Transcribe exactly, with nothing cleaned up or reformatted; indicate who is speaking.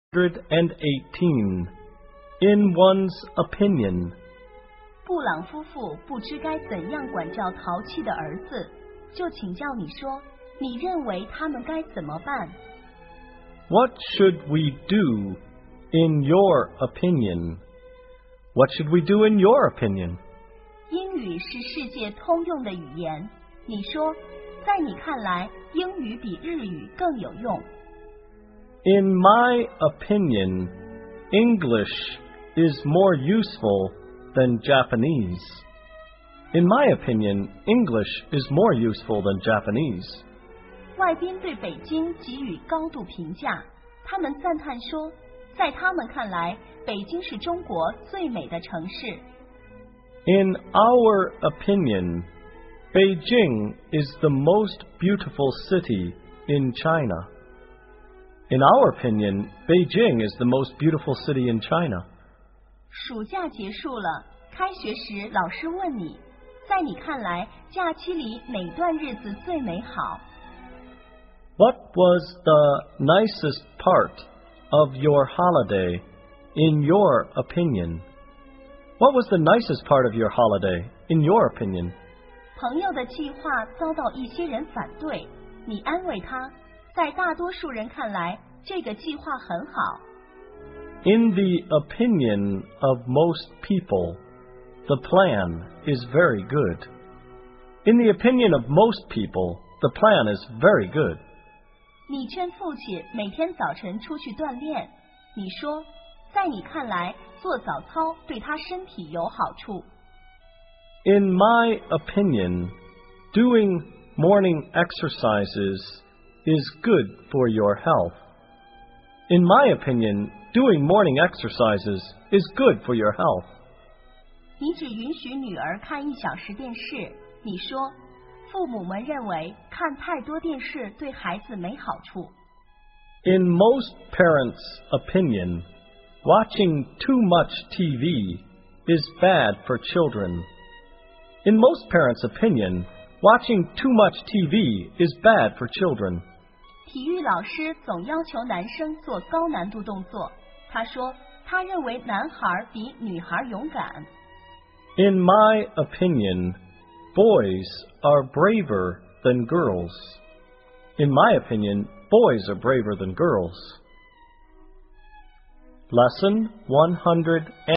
Speaker 1: eighteen. In one's opinion.
Speaker 2: 布朗夫妇不知该怎样管教淘气的儿子，就请教你说，你认为他们该怎么办？
Speaker 1: What should we do in your opinion? What should we do in your opinion?
Speaker 2: 英语是世界通用的语言，你说，在你看来，英语比日语更有用。
Speaker 1: In my opinion, English is more useful than Japanese. In my opinion, English is more useful than Japanese.
Speaker 2: 外宾对北京给予高度评价，他们赞叹说，在他们看来，北京是中国最美的城市。
Speaker 1: In our opinion, Beijing is the most beautiful city in China. In our opinion, Beijing is the most beautiful city in China.
Speaker 2: 暑假结束了，开学时老师问你，在你看来，假期里哪段日子最美好？
Speaker 1: What was the nicest part of your holiday, in your opinion? What was the nicest part of your holiday, in your opinion?
Speaker 2: 朋友的计划遭到一些人反对，你安慰他，在大多数人看来，这个计划很好。
Speaker 1: In the opinion of most people, the plan is very good. In the opinion of most people, the plan is very good.
Speaker 2: 你劝父亲每天早晨出去锻炼，你说，在你看来，做早操对他身体有好处。
Speaker 1: In my opinion, doing morning exercises is good for your health. In my opinion, doing morning exercises is good for your health.
Speaker 2: 你只允许女儿看一小时电视，你说，父母们认为看太多电视对孩子没好处。
Speaker 1: In most parents' opinion, watching too much T V is bad for children. In most parents' opinion, watching too much T V is bad for children.
Speaker 2: 体育老师总要求男生做高难度动作，他说，他认为男孩比女孩勇敢。
Speaker 1: In my opinion, boys are braver than girls. In my opinion, boys are braver than girls. Lesson one hundred